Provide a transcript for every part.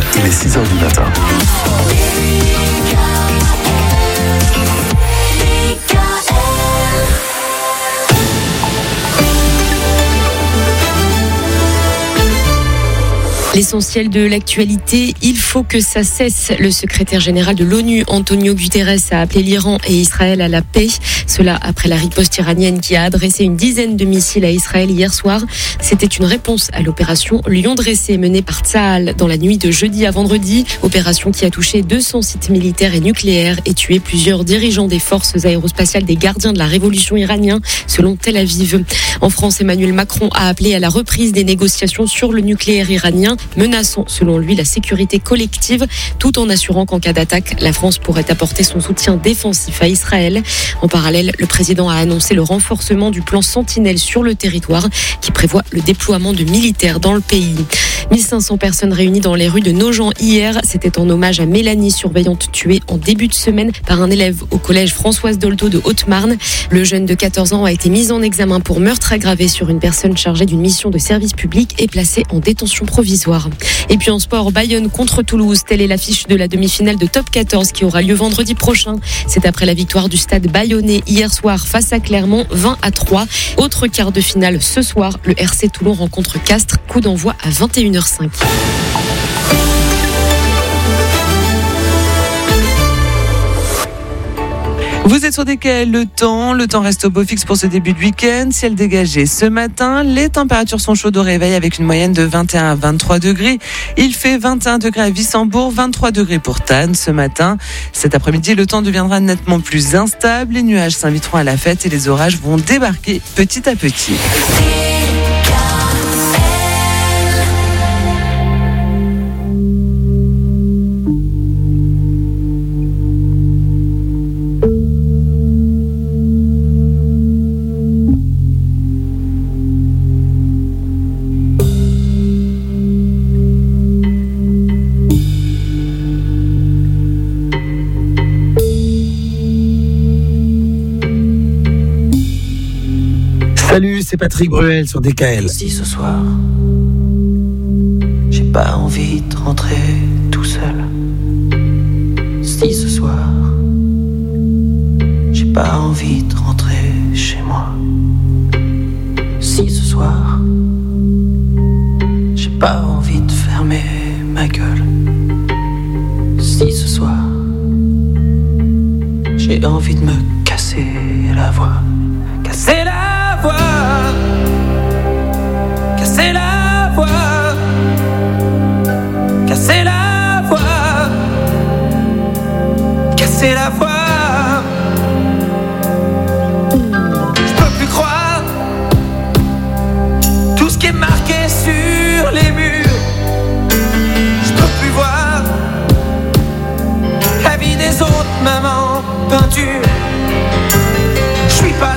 il est 6h du matin. L'essentiel de l'actualité, il faut que ça cesse. Le secrétaire général de l'ONU, Antonio Guterres, a appelé l'Iran et Israël à la paix. Cela après la riposte iranienne qui a adressé une dizaine de missiles à Israël hier soir. C'était une réponse à l'opération Lion dressé menée par Tsahal dans la nuit de jeudi à vendredi. Opération qui a touché 200 sites militaires et nucléaires et tué plusieurs dirigeants des forces aérospatiales des gardiens de la révolution iranienne, selon Tel Aviv. En France, Emmanuel Macron a appelé à la reprise des négociations sur le nucléaire iranien, menaçant selon lui la sécurité collective, tout en assurant qu'en cas d'attaque, la France pourrait apporter son soutien défensif à Israël. En parallèle, le président a annoncé le renforcement du plan Sentinelle sur le territoire qui prévoit le déploiement de militaires dans le pays. 1500 personnes réunies dans les rues de Nogent hier. C'était en hommage à Mélanie, surveillante tuée en début de semaine par un élève au collège Françoise Dolto de Haute-Marne. Le jeune de 14 ans a été mis en examen pour meurtre aggravé sur une personne chargée d'une mission de service public et placée en détention provisoire. Et puis en sport, Bayonne contre Toulouse. Telle est l'affiche de la demi-finale de Top 14 qui aura lieu vendredi prochain. C'est après la victoire du stade bayonnais hier soir face à Clermont, 20-3. Autre quart de finale ce soir, le RC Toulon rencontre Castres. Coup d'envoi à 21h05. Vous êtes sur DKL, le temps reste au beau fixe pour ce début de week-end. Ciel dégagé ce matin, les températures sont chaudes au réveil avec une moyenne de 21 à 23 degrés. Il fait 21 degrés à Wissembourg, 23 degrés pour Thann ce matin. Cet après-midi, le temps deviendra nettement plus instable. Les nuages s'inviteront à la fête et les orages vont débarquer petit à petit. Salut, c'est Patrick Bruel sur DKL. Si ce soir, j'ai pas envie de rentrer tout seul. Si ce soir, j'ai pas envie de rentrer chez moi. Si ce soir, j'ai pas envie de fermer ma gueule. Si ce soir, j'ai envie de me casser la voix. Casser la voix, casser la voix, casser la voix, casser la voix. Je peux plus croire tout ce qui est marqué sur les murs. Je peux plus voir la vie des autres, même en peinture. Je suis pas là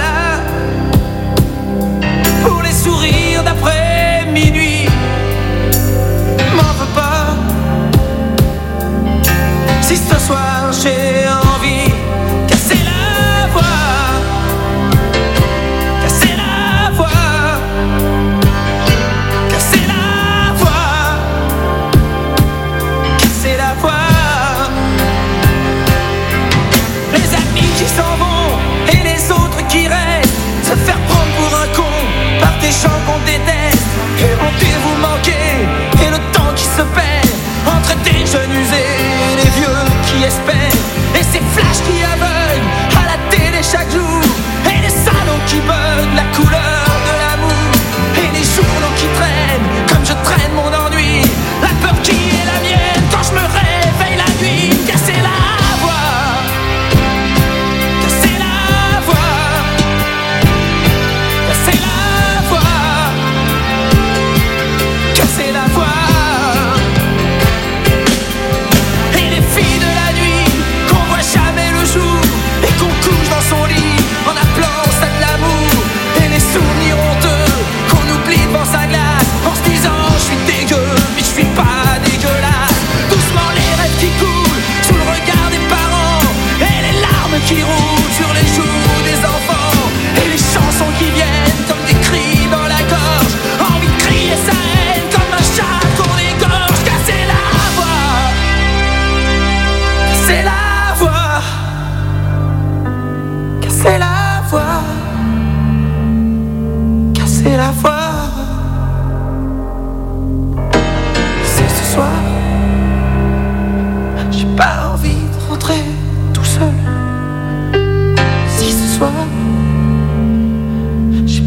pour les sourires d'après minuit. M'en veux pas si ce soir j'ai envie. Casser la voix, casser la voix, casser la voix, casser la voix. Les amis qui s'en vont et les autres qui restent, se faire prendre pour un con par des gens qu'on déteste. Et rendez-vous manqué et le temps qui se perd entre des jeunes usés et les vieux qui espèrent. Et ces flashs qui aveuglent à la télé chaque jour. Et les salons qui bug la couleur de l'amour. Et les journaux qui traînent comme je traîne mon ennui. La peur qui est la mienne quand je me réveille la nuit. Casser la voix, casser la voix, casser la voix, casser la voix.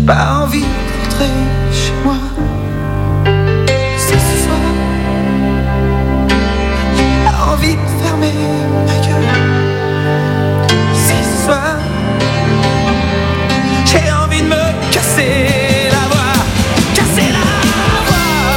pas envie de rentrer chez moi. C'est ce soir, j'ai pas envie de fermer ma gueule. C'est ce soir, j'ai envie de me casser la voix, casser la voix.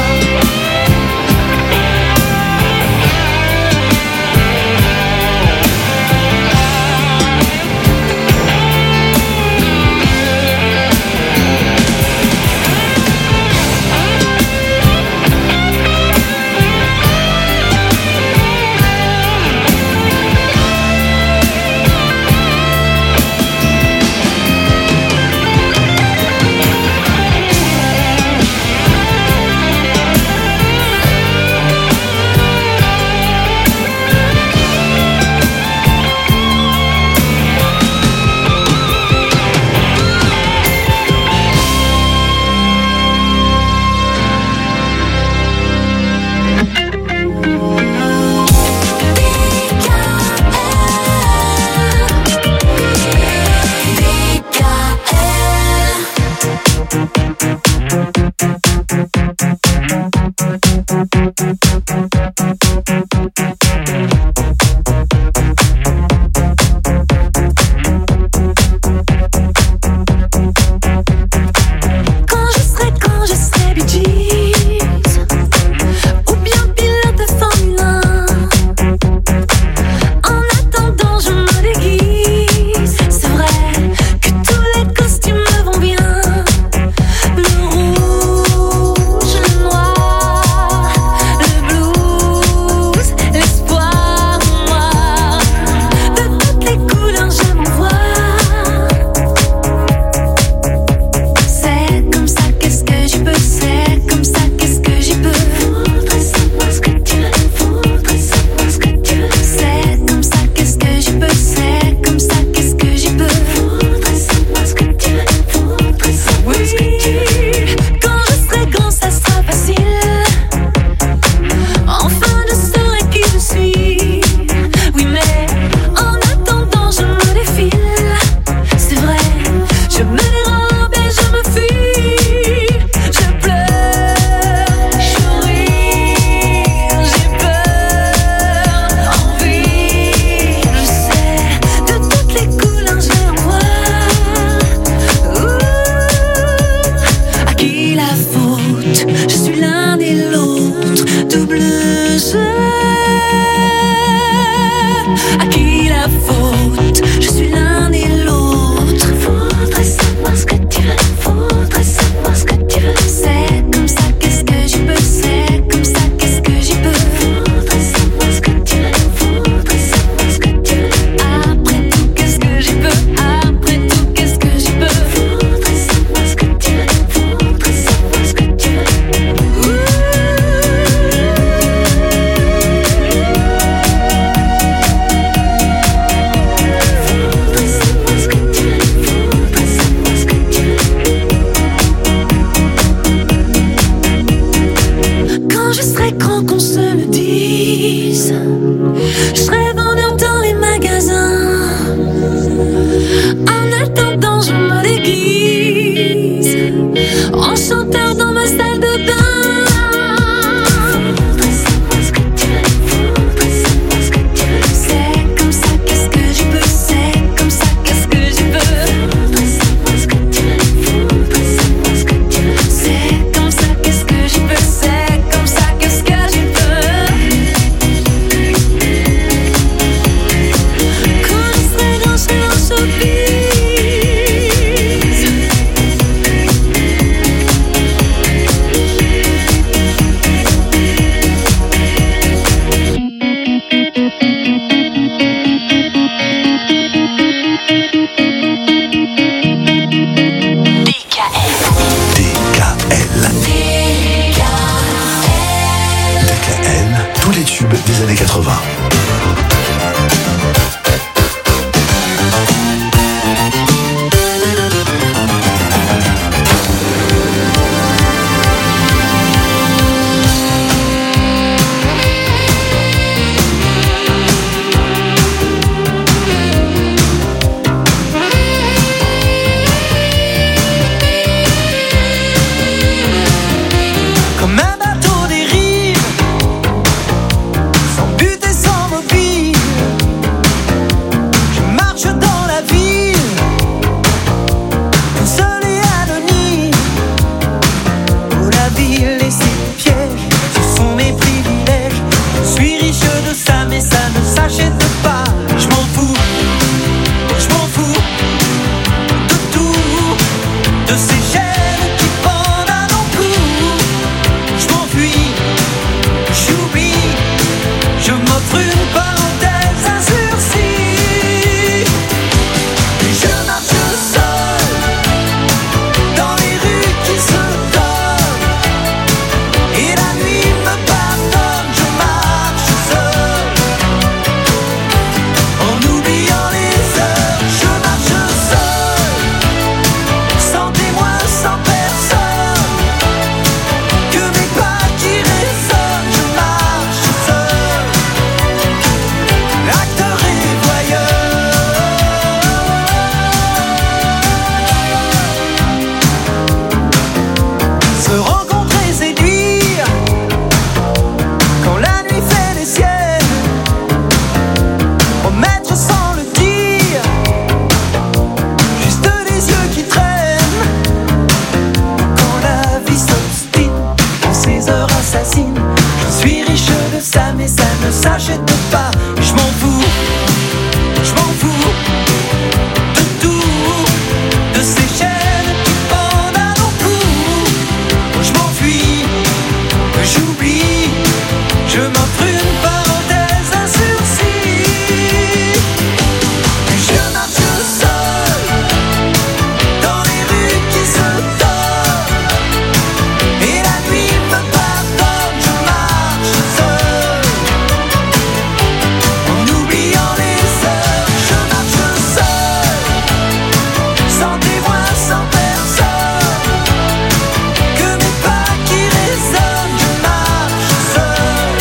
des années 80. de ces chaînes qui pendent à nos cous. Je m'enfuis, j'oublie, je m'offre une parenthèse, un sursis. Je marche seul dans les rues qui se donnent, et la nuit me pardonne. Je marche seul en oubliant les heures. Je marche seul, sans témoin, sans personne, que mes pas qui résonnent. Je marche seul, acteur et voyeur. Se rencontrer, séduire, quand la nuit fait les siennes, promettre sans le dire, juste les yeux qui traînent. Quand la vie s'obstine en ces heures assassines, je suis riche de ça, mais ça ne s'achète pas. Je m'en fous de tout, de ces chaînes qui pendent à nos cous. Je m'enfuis, j'oublie, je m'offre une parenthèse, un sursis. Je marche seul dans les rues qui se donnent, et la nuit me pardonne. Je marche seul en oubliant les heures. Je marche seul, sans témoin, sans personne, que mes pas qui résonnent. Je marche seul,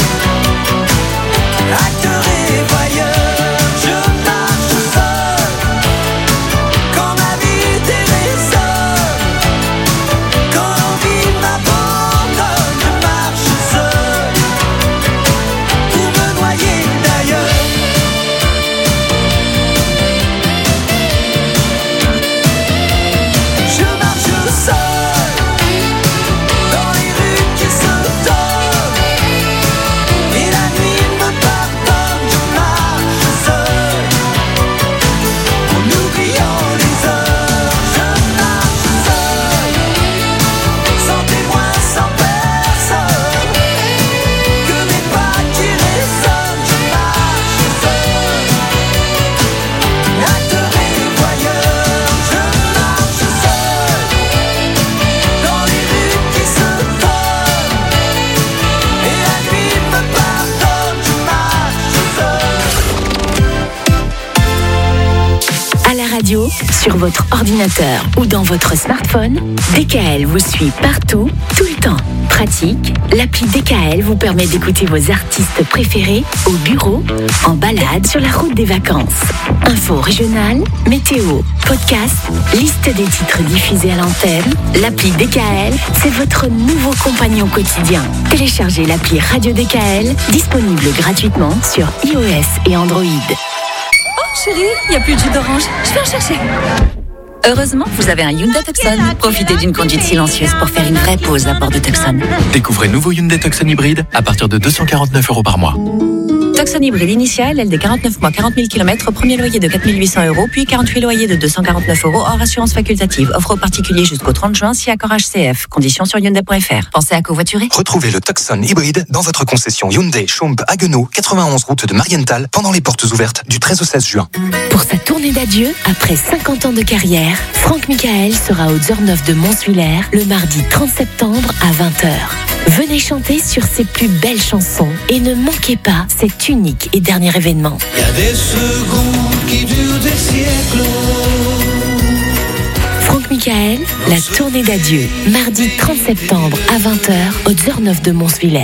acteur et voyeur. Je marche seul, quand ma vie dérésonne, quand l'envie m'abandonne. Je marche seul, pour me noyer d'ailleurs. Je marche seul dans les rues qui se donnent, et la nuit me pardonne. Je marche seul en oubliant les heures. Je marche seul, sans témoin, sans personne, que mes pas qui résonnent. Je marche seul, acteur et voyeur. Je marche seul dans les rues qui se donnent, et la nuit me pardonne. Je marche seul. À la radio, sur votre ordinateur ou dans votre smartphone, DKL vous suit partout, tout le temps. Pratique, l'appli DKL vous permet d'écouter vos artistes préférés au bureau, en balade, sur la route des vacances. Infos régionales, météo, podcast, liste des titres diffusés à l'antenne. L'appli DKL, c'est votre nouveau compagnon quotidien. Téléchargez l'appli Radio DKL, disponible gratuitement sur iOS et Android. Chérie, il n'y a plus de jus d'orange. Je vais en chercher. Heureusement, vous avez un Hyundai Tucson. Profitez d'une conduite silencieuse pour faire une vraie pause à bord de Tucson. Découvrez nouveau Hyundai Tucson hybride à partir de 249 € par mois. Tucson hybride initial, LD 49 mois, 40 000 km, premier loyer de 4 800 €, puis 48 loyers de 249 € hors assurance facultative. Offre aux particuliers jusqu'au 30 juin, si accord HCF. Conditions sur Hyundai.fr. Pensez à covoiturer. Retrouvez le Tucson hybride dans votre concession Hyundai Schomp Haguenau, 91 route de Marienthal, pendant les portes ouvertes du 13 au 16 juin. Pour sa tournée d'adieu, après 50 ans de carrière, Franck Michael sera au Zorneuf de Monswiller le mardi 30 septembre à 20h. Venez chanter sur ses plus belles chansons et ne manquez pas cet unique et dernier événement. Il y a des secondes qui durent des siècles. Franck Michael, la tournée d'adieu, mardi 30 septembre à 20h au Zorneuf de Monswiller.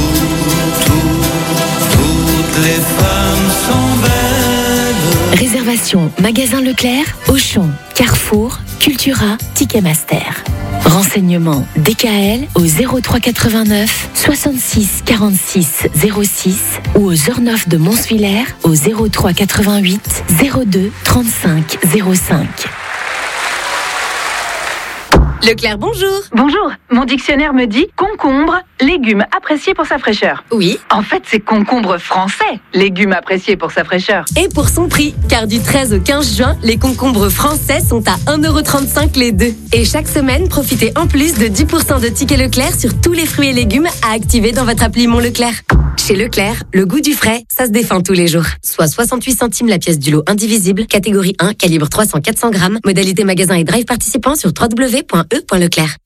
Toutes les femmes sont belles. Réservation magasin Leclerc, Auchan, Carrefour, Cultura, Ticketmaster. Renseignements DKL au 03 89 66 46 06 ou au Zorneuf de Monswiller au 03 88 02 35 05. Leclerc, bonjour. Bonjour, mon dictionnaire me dit concombre, légume apprécié pour sa fraîcheur. Oui. En fait, c'est concombre français, légume apprécié pour sa fraîcheur. Et pour son prix, car du 13 au 15 juin, les concombres français sont à 1,35€ les deux. Et chaque semaine, profitez en plus de 10% de tickets Leclerc sur tous les fruits et légumes à activer dans votre appli Mon Leclerc. Chez Leclerc, le goût du frais, ça se défend tous les jours. Soit 68 centimes la pièce du lot indivisible, catégorie 1, calibre 300-400 grammes, modalité magasin et drive participant sur www.e.leclerc.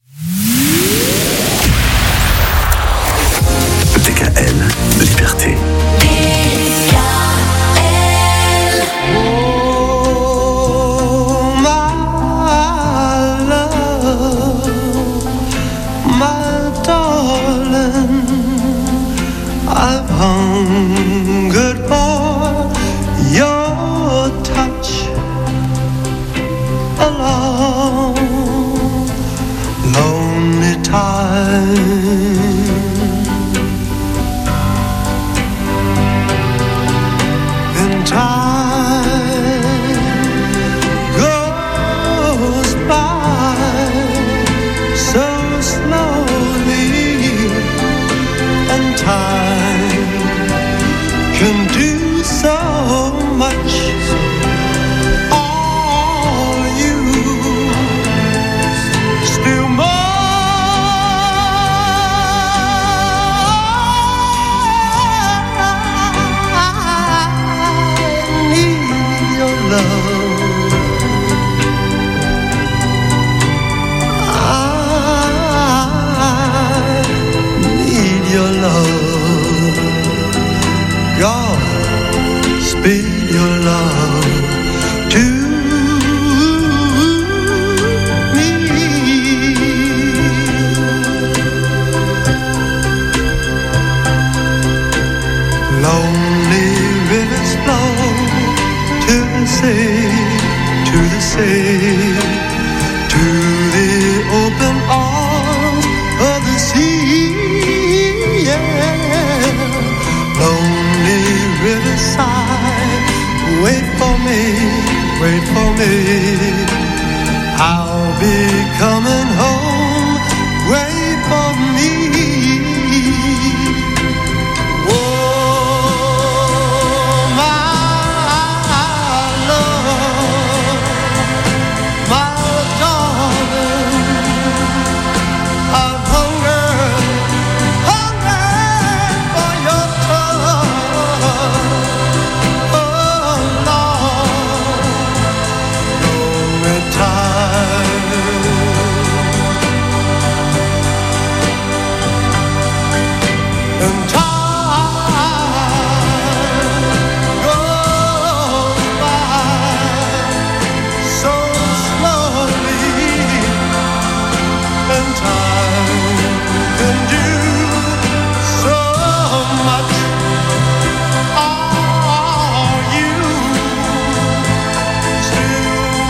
DKL, liberté. I've hungered for your touch a long, lonely time. And time goes by so slowly, and time can do so much. All you still more. I need your love. I need your love. God, speed your love to me. Lonely rivers flow to the sea, to the sea, to the open arms of the sea. Yeah. Lonely riverside, wait for me, wait for me. I'll be coming home, wait for me. Oh, my love, my darling, I've hungered for your touch, oh Lord, lonely time. And time goes by so slowly, and time can do so much. Are you still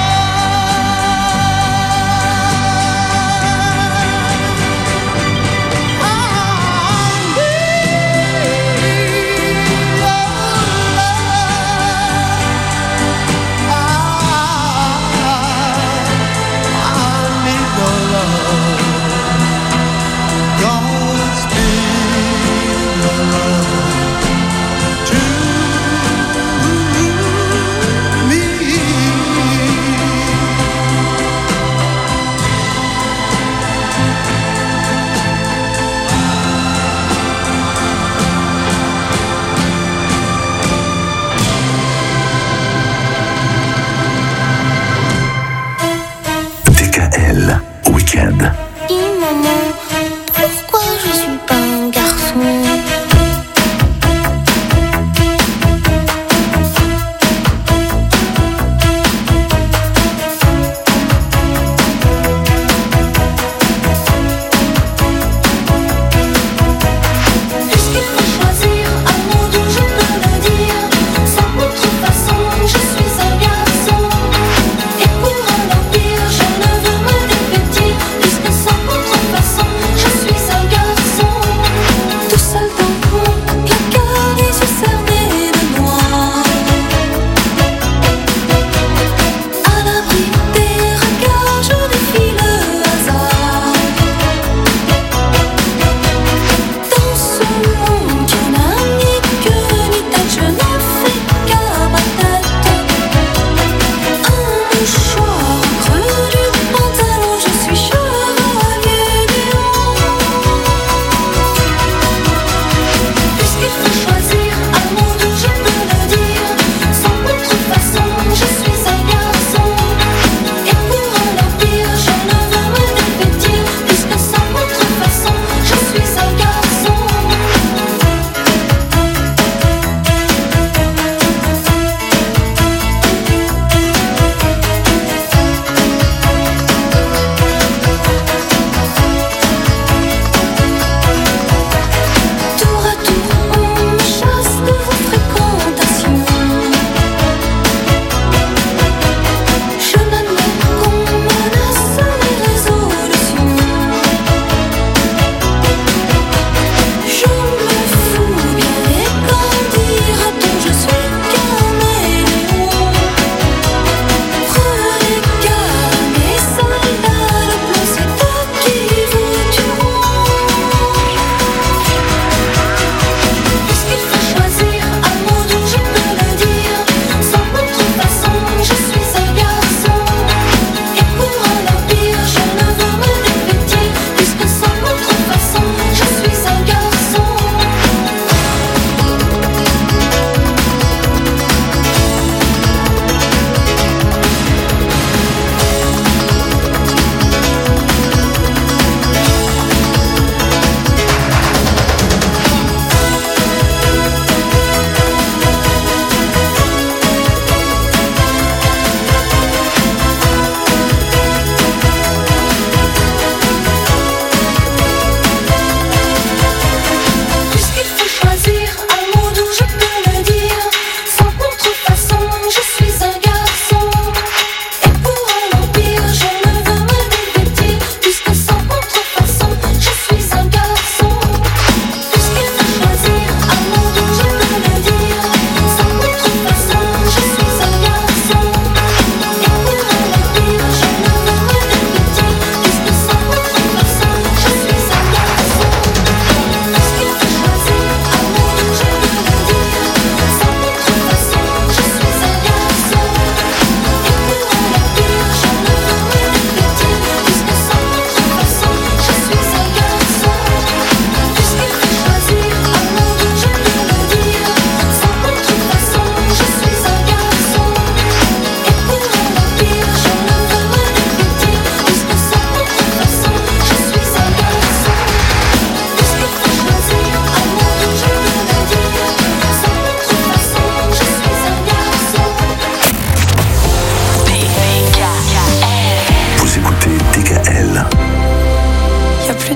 DKL, week-end. Dis maman, pourquoi je suis pas un garçon? Puisqu'il faut choisir un mot d'où je peux le dire, sans contrefaçon, je suis un garçon. Et pour un empire, je ne veux me dévêtir, puisque ça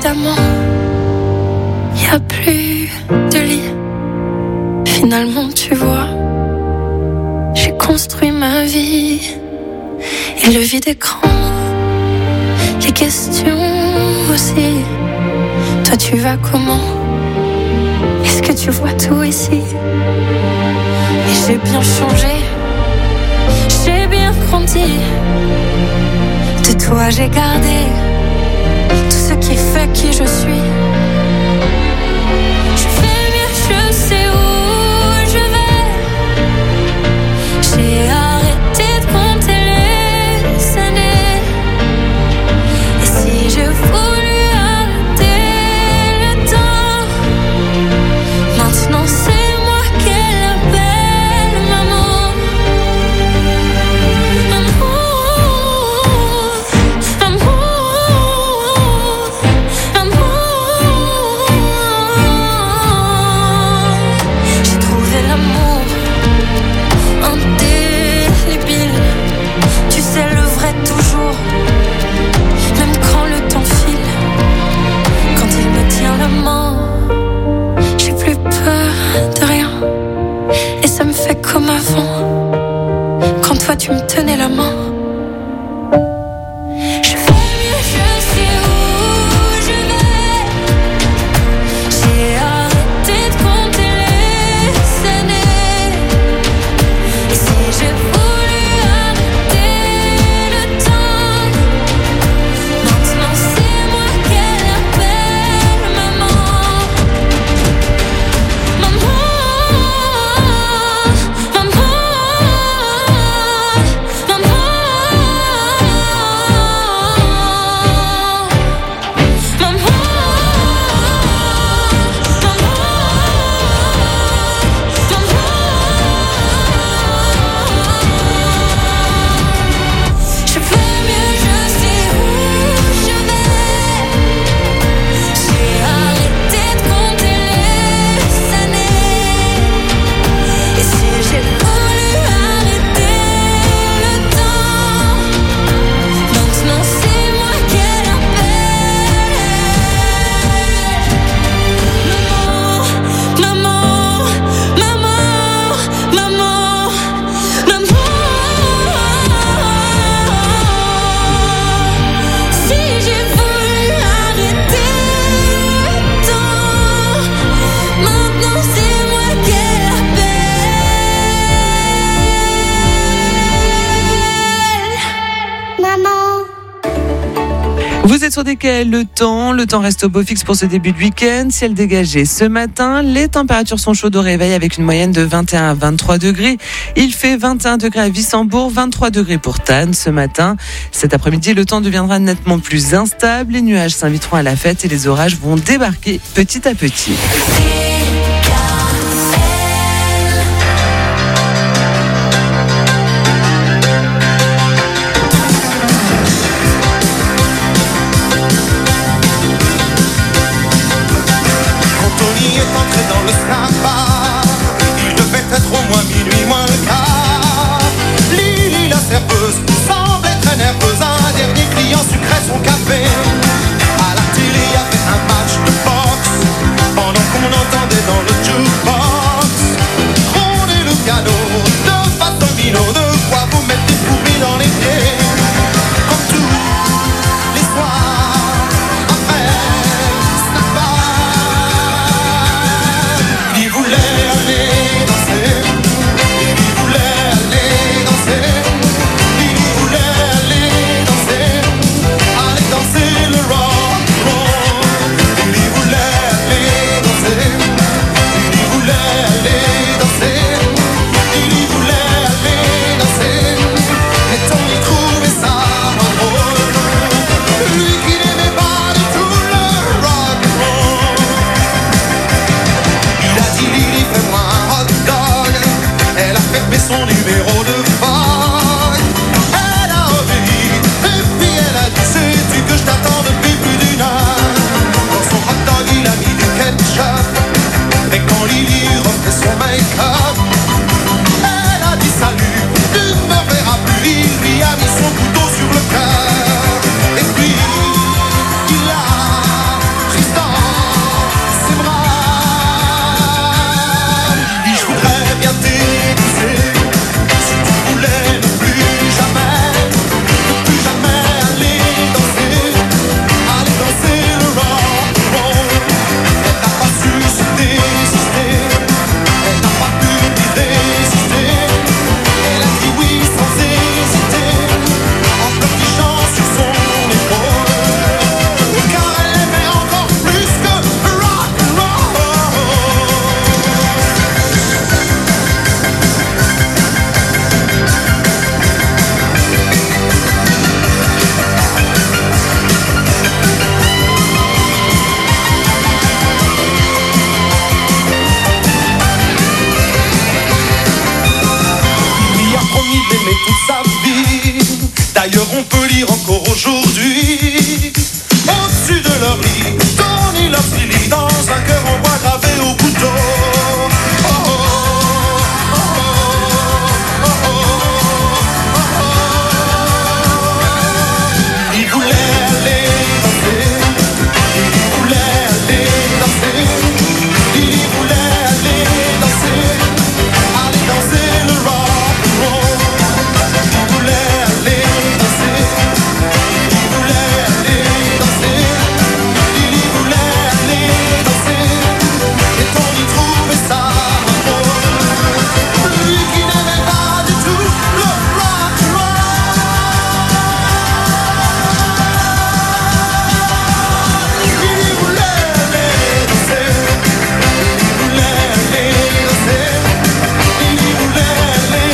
d'amants, y a plus de lit. Finalement, tu vois, j'ai construit ma vie et le vide écran, les questions aussi. Toi, tu vas comment? Est-ce que tu vois tout ici? Et j'ai bien changé, j'ai bien grandi. De toi, j'ai gardé tout ce qui fait qui je suis. Je fais mieux, je sais où je vais. J'ai arrêté de compter les années. Et si je voulais arrêter le temps, maintenant c'est moi qu'elle appelle maman. J'ai trouvé l'amour indélébile. Tu sais le vrai toujours, même quand le temps file. Quand il me tient la main, j'ai plus peur de rien. Et ça me fait comme avant, quand toi tu me tenais la main. Je fais mieux, je sais où je vais. J'ai arrêté de compter les années. Et si j'ai voulu arrêter le temps, maintenant c'est moi qu'elle appelle maman. Maman, maman, je fais mieux, je sais où je vais. J'ai arrêté de compter les années. Et si j'ai voulu arrêter le temps, maintenant c'est moi qu'elle appelle. Maman, maman, maman, maman, si j'ai voulu arrêter le temps, maintenant c'est moi qu'elle appelle. Maman. Vous êtes sur DKL, le temps reste au beau fixe pour ce début de week-end. Ciel dégagé ce matin, les températures sont chaudes au réveil avec une moyenne de 21 à 23 degrés. Il fait 21 degrés à Wissembourg, 23 degrés pour Thann ce matin. Cet après-midi, le temps deviendra nettement plus instable. Les nuages s'inviteront à la fête et les orages vont débarquer petit à petit. Quand Tony est entré dans le snack-bar, il devait être au moins minuit moins le quart. Lily la serveuse semblait très nerveuse. Un dernier client sucrait son café. À la télé il y avait un match de boxe pendant qu'on entendait aujourd'hui. Au-dessus de leur lit, Tony leur lit dans un cœur en bois gravé au couteau. Oh, oh, oh, oh, oh, oh, oh. Il voulait aller danser, il voulait aller danser, il voulait aller danser le rock and roll. Il voulait aller danser, il voulait aller danser, il voulait aller danser, et on y trouvait ça drôle. Lui qui n'aimait pas du tout le rock and roll. Il voulait aller danser, il voulait aller danser, il voulait aller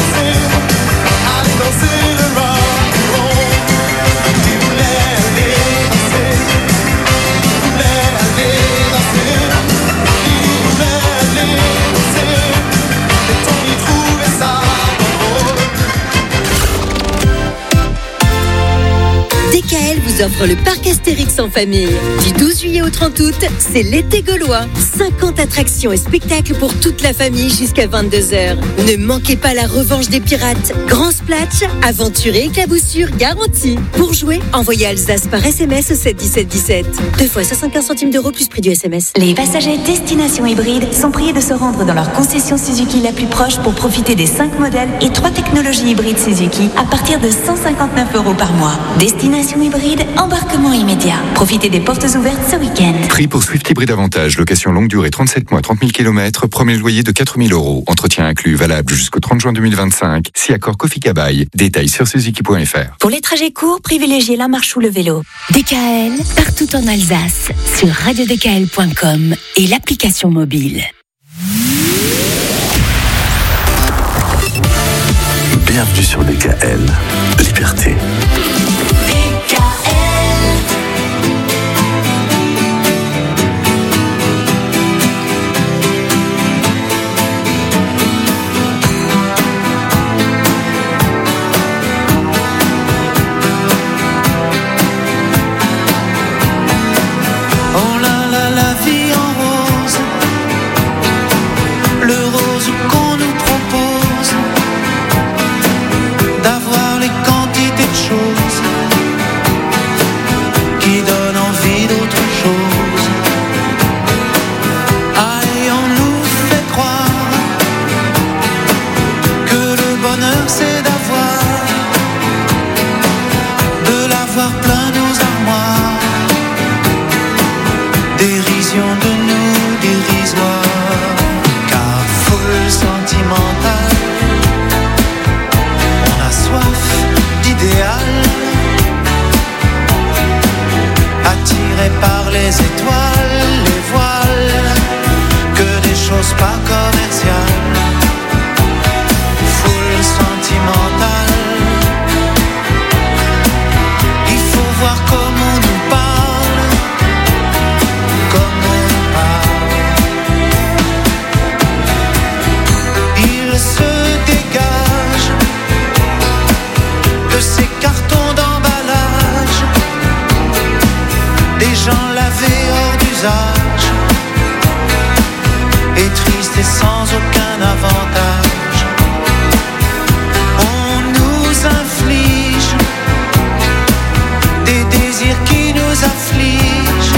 danser le rock and roll. Il voulait aller danser, il voulait aller danser, il voulait aller danser, et on y trouvait ça drôle. DKL vous offre le parc Astérix en famille. Du 12 juillet au 30 août, c'est l'été gaulois. 50 attractions et spectacles pour toute la famille jusqu'à 22h. Ne manquez pas la revanche des pirates. Grand splash, aventure et éclaboussure garantie. Pour jouer, envoyez Alsace par SMS au 7 17 17. 2 fois 75 centimes d'euros plus prix du SMS. Les passagers Destination Hybride sont priés de se rendre dans leur concession Suzuki la plus proche pour profiter des 5 modèles et 3 technologies hybrides Suzuki à partir de 159 € par mois. Destination Hybride, embarquement immédiat. Profitez des portes ouvertes ce week-end. Prix pour Swift Hybrid Avantage, location longue durée 37 mois, 30 000 km, premier loyer de 4 000 €. Entretien inclus, valable jusqu'au 30 juin 2025. Si accord Kofi Kabaï. Détails sur suzuki.fr. Pour les trajets courts, privilégiez la marche ou le vélo. DKL, partout en Alsace, sur radiodkl.com et l'application mobile. Bienvenue sur DKL, Liberté. Oh là là, la vie en rose, le rose qu'on nous propose, d'avoir les quantités de choses qui donnent envie d'autre chose. Ah, et on nous fait croire que le bonheur c'est de l'avoir plein nos armoires. Dérision de nous dérisoire, car foule sentimentale, on a soif d'idéal, attiré par les étoiles, les voiles, que des choses pas commerciales. Foule sentimentale, il faut voir comment on nous parle, comment on nous parle. Il se dégage de ces cartons d'emballage, des gens lavés hors d'usage, et tristes et sans aucun avantage. On nous inflige des désirs qui nous affligent.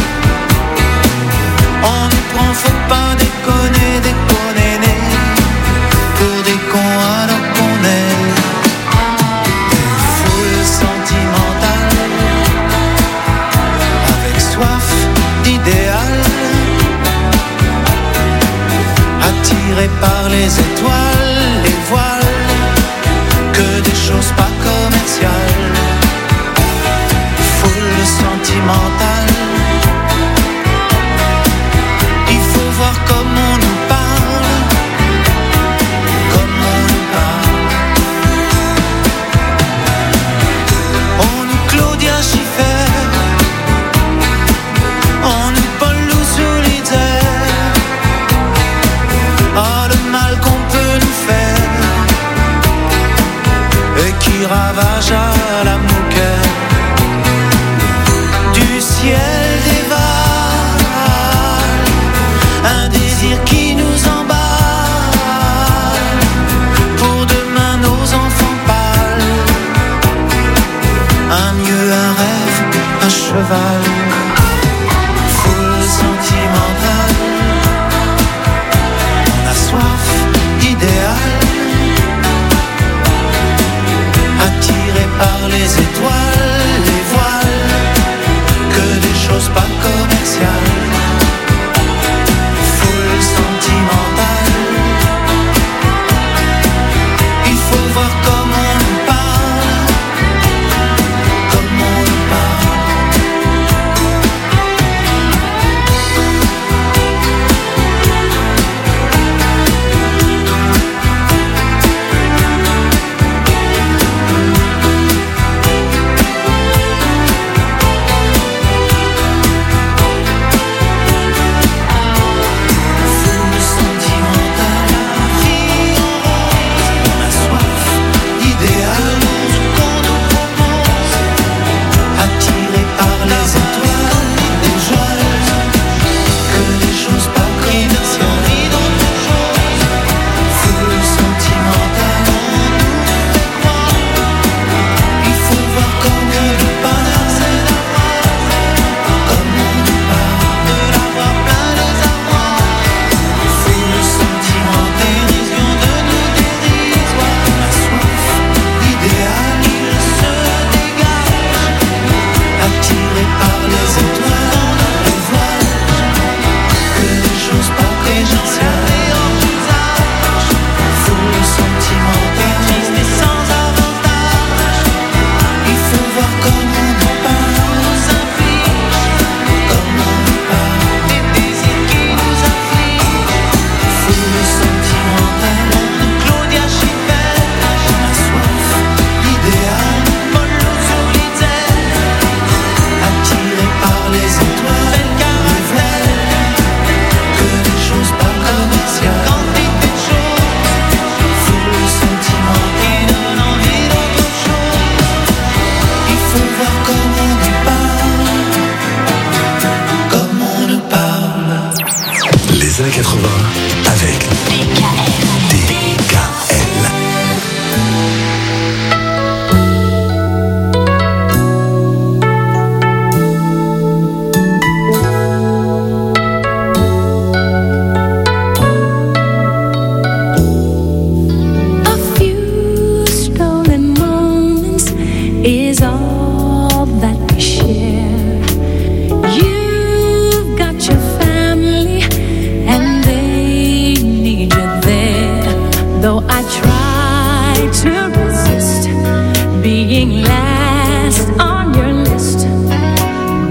On nous prend, faut pas déconner, déconner, pour des cons alors qu'on est des foules sentimentales, avec soif d'idéal, attirés par les étoiles, les voiles, que des choses pas commerciales. Foule sentimentale, il faut voir comment on nous parle, comment on nous parle. On nous Claudia Schiffer, on nous Paul Loup Solitaire. Ah, le mal qu'on peut nous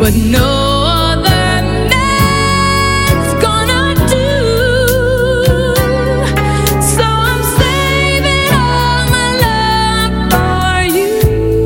but no other man's gonna do. So I'm saving all my love for you.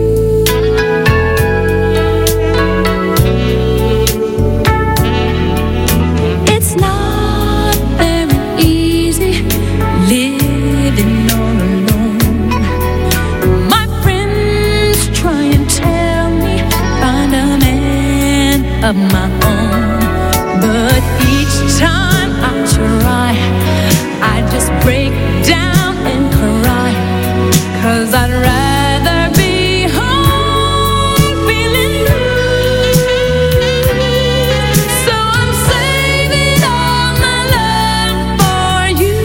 It's not very easy living all alone. My friends try and tell me find a man of my own, but each time I try, I just break down and cry, 'cause I'd rather be home feeling blue. So I'm saving all my love for you.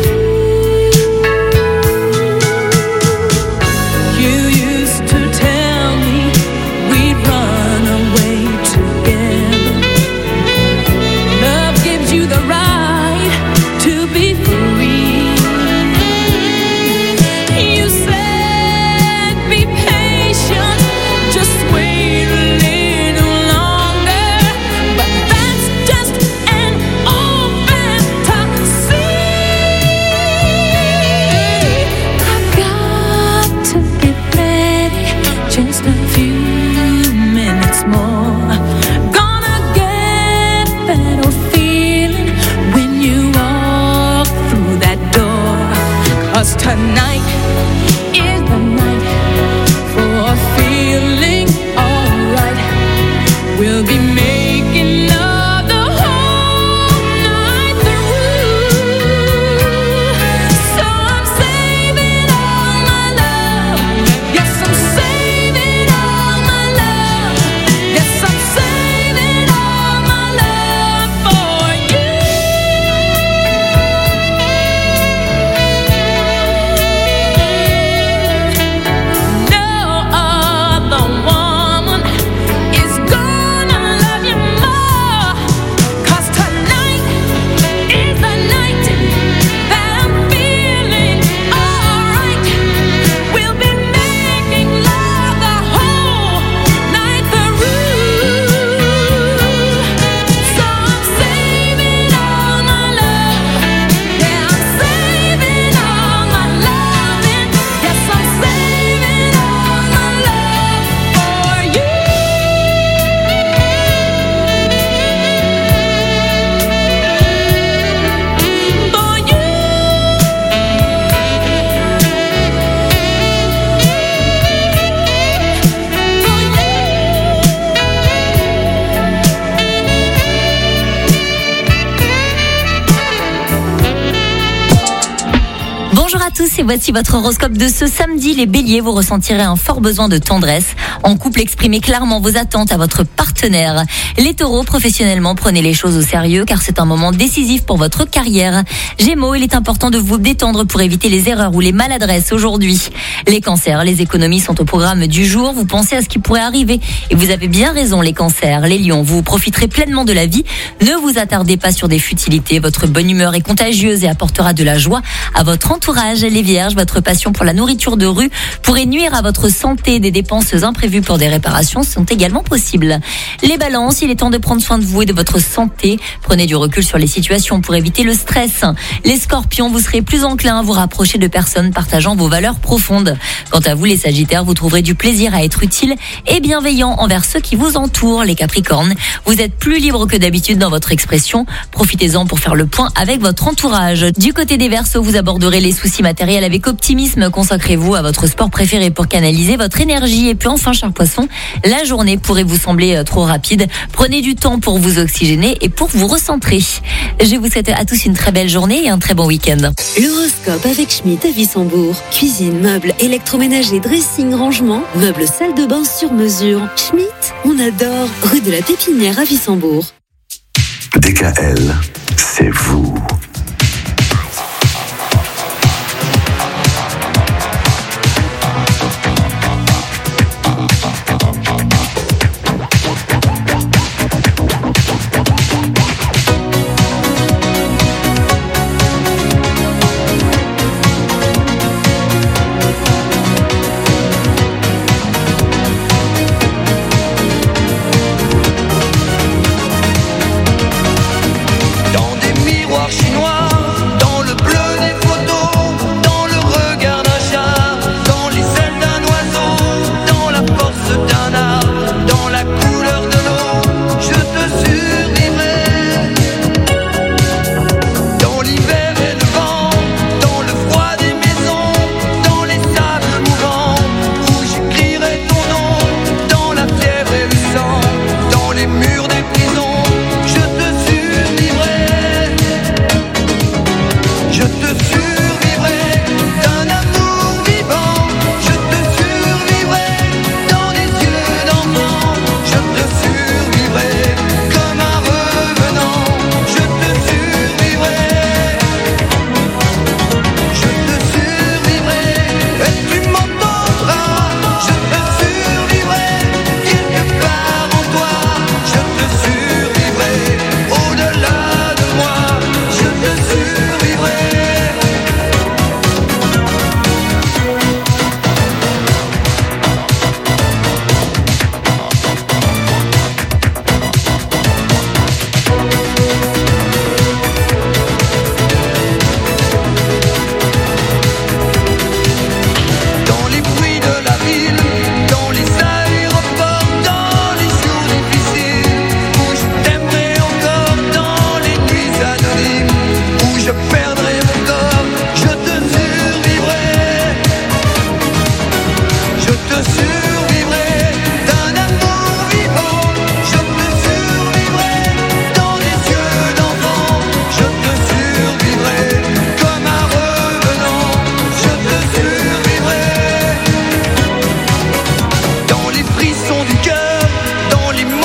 You used to tell me we'd run away together. Love gives you the right to be free. You said be patient, just wait a little longer, but that's just an old fantasy. I've got to get ready, just a few minutes more. Gonna get that old feeling when you walk through that door. 'Cause tonight is the night for feeling alright. We'll be making love the whole night through. So I'm saving all my love. Yes, I'm saving all my love. Yes, I'm saving all my love for you. No other woman is gonna love you more. 'Cause tonight is the night that I'm feeling alright. We'll be making love the whole night through. So I'm saving all my love. Yeah, I'm saving all my loving. Yes, I'm saving all my love for you. For you. Bonjour à tous et voici votre horoscope de ce samedi. Les béliers, vous ressentirez un fort besoin de tendresse. En couple, exprimez clairement vos attentes à votre partenaire. Les taureaux, professionnellement, prenez les choses au sérieux car c'est un moment décisif pour votre carrière. Gémeaux, il est important de vous détendre pour éviter les erreurs ou les maladresses aujourd'hui. Les cancers, les économies sont au programme du jour. Vous pensez à ce qui pourrait arriver et vous avez bien raison les cancers. Les lions, vous profiterez pleinement de la vie. Ne vous attardez pas sur des futilités. Votre bonne humeur est contagieuse et apportera de la joie à votre entourage. Les vierges, votre passion pour la nourriture de rue pourrait nuire à votre santé. Des dépenses imprévues pour des réparations sont également possibles. Les balances, il est temps de prendre soin de vous et de votre santé. Prenez du recul sur les situations pour éviter le stress. Les scorpions, vous serez plus enclin à vous rapprocher de personnes partageant vos valeurs profondes. Quant à vous, les sagittaires, vous trouverez du plaisir à être utile et bienveillant envers ceux qui vous entourent. Les capricornes, vous êtes plus libre que d'habitude dans votre expression. Profitez-en pour faire le point avec votre entourage. Du côté des Verseaux, vous aborderez les soucis matériels avec optimisme. Consacrez-vous à votre sport préféré pour canaliser votre énergie. Et puis enfin, cher poisson, la journée pourrait vous sembler trop rapide. Prenez du temps pour vous oxygéner et pour vous recentrer. Je vous souhaite à tous une très belle journée et un très bon week-end. L'horoscope avec Schmitt à Wissembourg. Cuisine, meubles, électroménager, dressing, rangement, meubles, salle de bain sur mesure. Schmitt, on adore. Rue de la Pépinière à Wissembourg. DKL, c'est vous.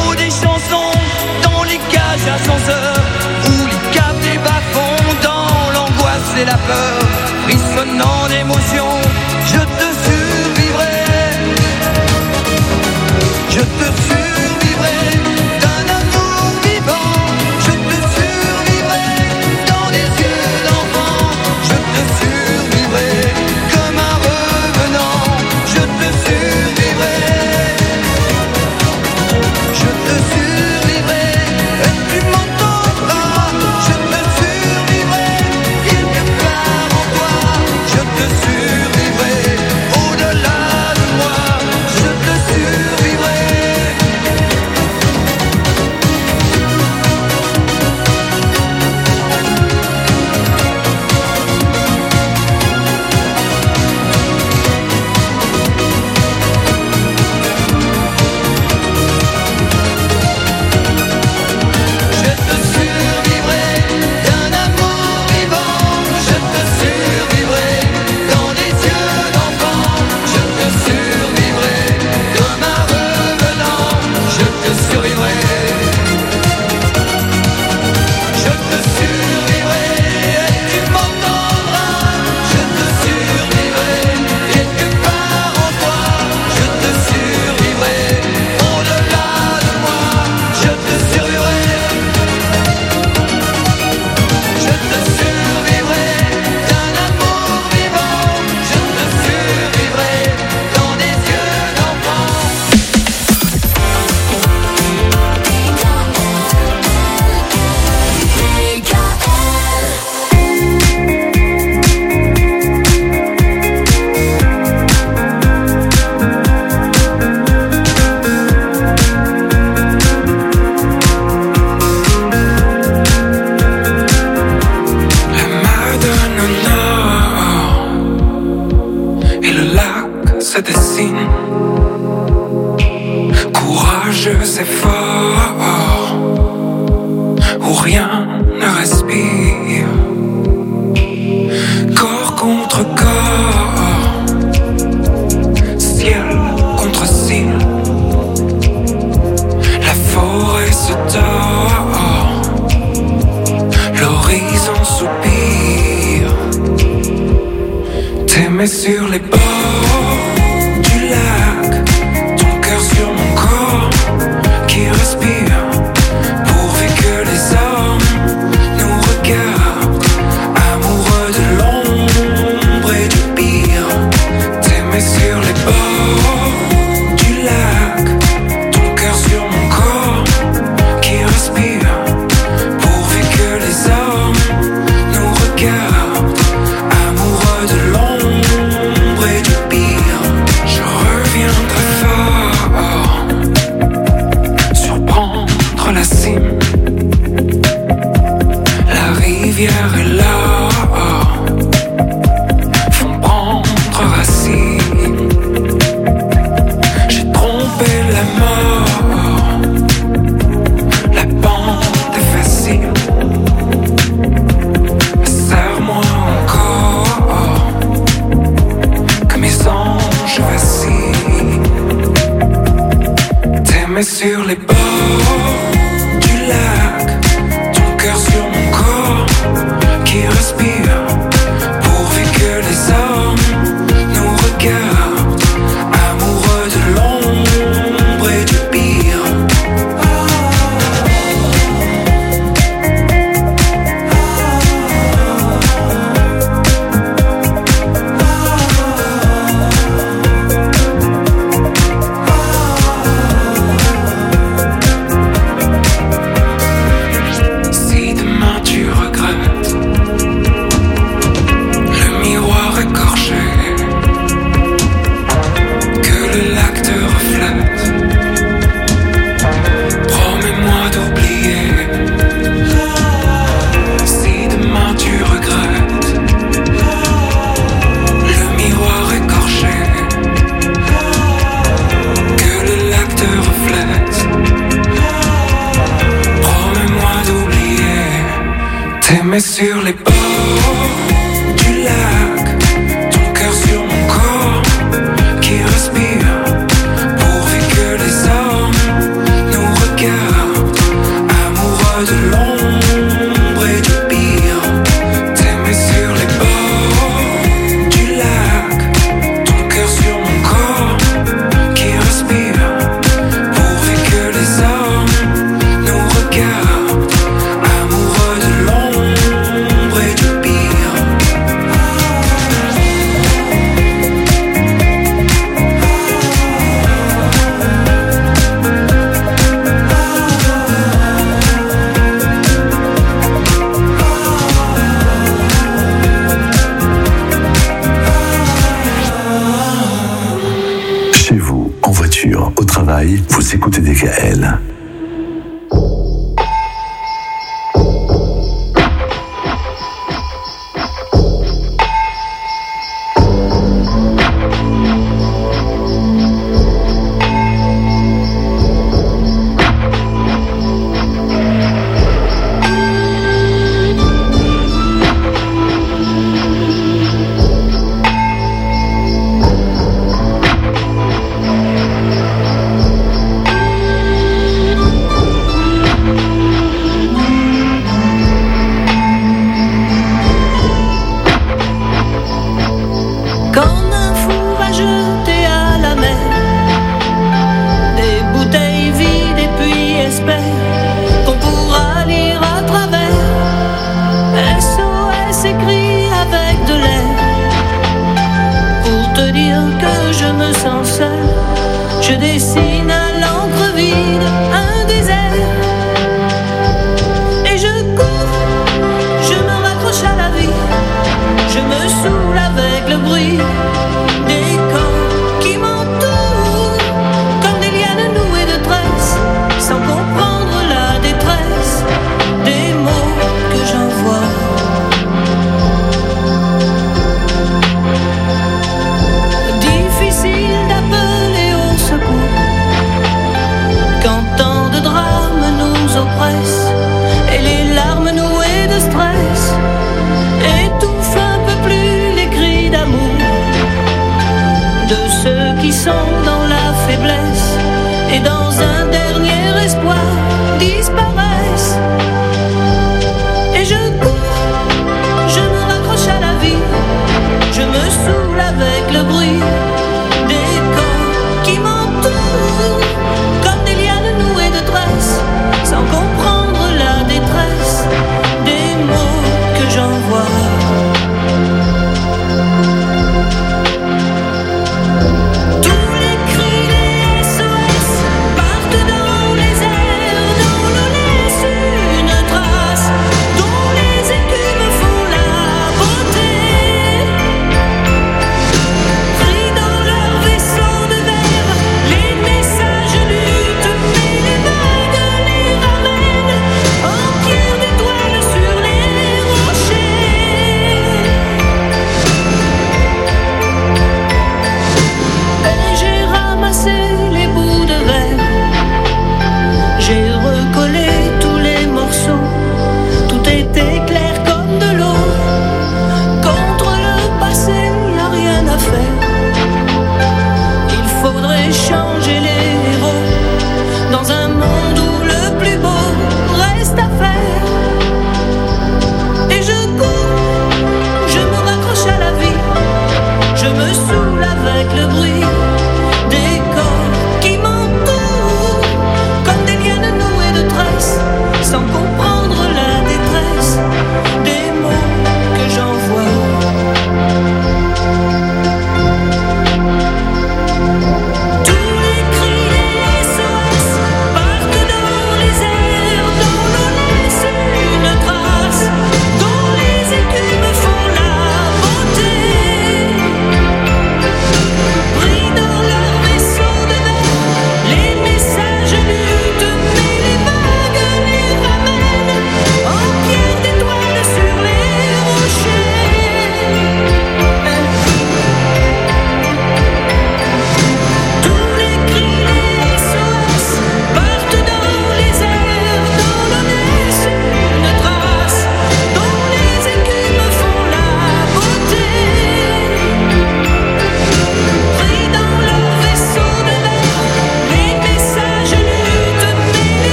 héros des chansons dans les cages ascenseurs, où les caves des bas-fonds dans l'angoisse et la peur, frissonnant d'émotion, je te survivrai. Je te survivrai d'un amour vivant. Je te survivrai dans des yeux d'enfant. Je te survivrai comme un revenant. Je te survivrai. Je te survivrai et tu m'entendras. Je te survivrai quelque part en toi. Je te survivrai au-delà de moi. Je te survivrai. Je te survivrai d'un amour vivant. Je te survivrai dans des yeux d'enfant. Je te survivrai comme un revenant. Je te survivrai. Je te survivrai et tu m'entendras. Je te survivrai quelque part en toi. Je te survivrai au-delà de moi. Je te survivrai. Je te survivrai d'un amour vivant. Je te survivrai dans des yeux d'enfant. La Madone au nord et le lac se dessine, courageux et fort, où rien ne respire, corps contre corps, ciel contre ciel, la forêt se tord, l'horizon soupire. T'aimer sur les bords du lac, ton cœur sur mon corps qui respire, pourvu que les hommes nous regardent, amoureux de l'ombre et du pire. T'aimer sur les bords du lac, ton cœur sur mon corps qui respire, pourvu que les hommes nous regardent, amoureux de l'ombre et du pire. Je reviendrai fort, surprendre la cime, la rivière est là, font prendre racine. J'ai trompé la mort, la pente est facile. Serre-moi encore, que mes anges vacillent. T'aimer sur les bords du lac, ton cœur sur mon corps qui respire, pourvu que les hommes nous regardent, amoureux de l'ombre et du pire. Si demain tu regrettes le miroir écorché, que le lac te reflète, promets-moi d'oublier. Si demain tu regrettes le miroir écorché, que le lac te reflète, promets-moi d'oublier. T'aimer sur les bords du lac, ton cœur sur mon corps qui respire, pourvu que les hommes nous regardent, Vous écoutez DKL. Comme un fou va jeter à la mer des bouteilles vides et puis espère qu'on pourra lire à travers. SOS écrit avec de l'air pour te dire que je me sens seul. Je dessine à l'encre vide un désert et je cours, je me raccroche à la vie, je me saoule avec le bruit des corps qui m'entourent comme des lianes nouées de tresses, sans comprendre la détresse des mots que j'envoie. Difficile d'appeler au secours quand tant de drames nous oppressent et les larmes nouées de stress étouffent un peu plus les cris d'amour de ceux qui sont dans la faiblesse et dans un dernier espoir disparaissent. Et je cours, je me raccroche à la vie, je me saoule avec le bruit des corps qui m'entourent comme des lianes nouées de tresses, sans comprendre la détresse des mots que j'envoie. Tous les cris des SOS partent dans les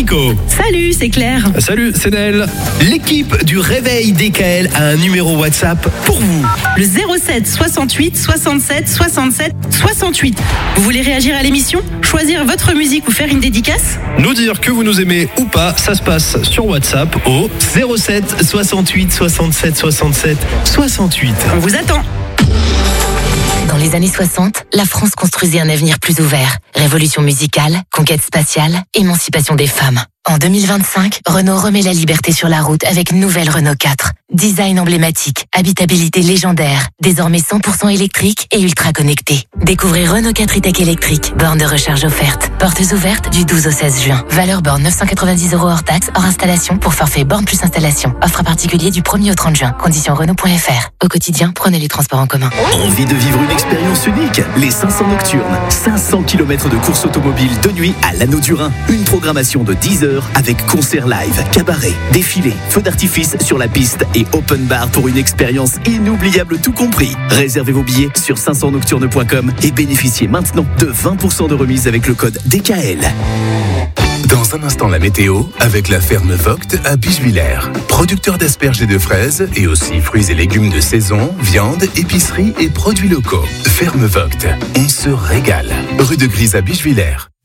Nico. Salut, c'est Claire. Salut, c'est Nel. L'équipe du Réveil DKL a un numéro WhatsApp pour vous. Le 07 68 67 67 68. Vous voulez réagir à l'émission, choisir votre musique ou faire une dédicace? Nous dire que vous nous aimez ou pas, ça se passe sur WhatsApp au 07 68 67 67 68. On vous attend. Dans les années 60, la France construisait un avenir plus ouvert. Révolution musicale, conquête spatiale, émancipation des femmes. En 2025, Renault remet la liberté sur la route avec une nouvelle Renault 4. Design emblématique, habitabilité légendaire, désormais 100% électrique et ultra connecté. Découvrez Renault 4 e-Tech électrique, borne de recharge offerte. Portes ouvertes du 12 au 16 juin. Valeur borne 990 € hors taxe, hors installation pour forfait borne plus installation. Offre à particulier du 1er au 30 juin. Conditions Renault.fr. Au quotidien, prenez les transports en commun. Envie de vivre une expérience unique? Les 500 Nocturnes. 500 km de course automobile de nuit à l'Anneau du Rhin. Une programmation de 10 heures avec concert live, cabaret, défilé, feux d'artifice sur la piste et open bar pour une expérience inoubliable tout compris. Réservez vos billets sur 500nocturnes.com et bénéficiez maintenant de 20% de remise avec le code DKL. Dans un instant, la météo avec la ferme Vogt à Bichevillers. Producteur d'asperges et de fraises et aussi fruits et légumes de saison, viande, épicerie et produits locaux. Ferme Vogt, on se régale. Rue de Grise à Bichevillers.